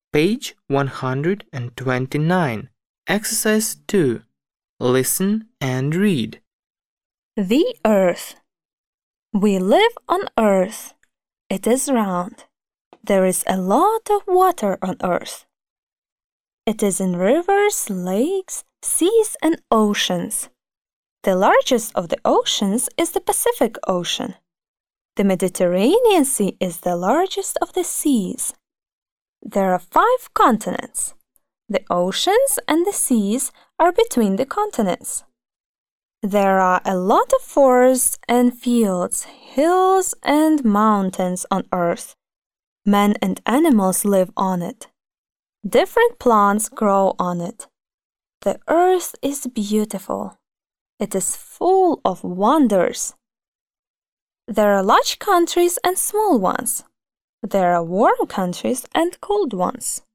Page 129. Exercise 2. Listen and read. The earth. We live on earth. It is round. There is a lot of water on earth. It is in rivers, lakes, seas, and oceans. The largest of the oceans is the Pacific Ocean. The Mediterranean Sea is the largest of the seas. There are 5 continents. The oceans and the seas are between the continents. There are a lot of forests and fields, hills and mountains on earth. Men and animals live on it. Different plants grow on it. The earth is beautiful. It is full of wonders. There are large countries and small ones. There are warm countries and cold ones.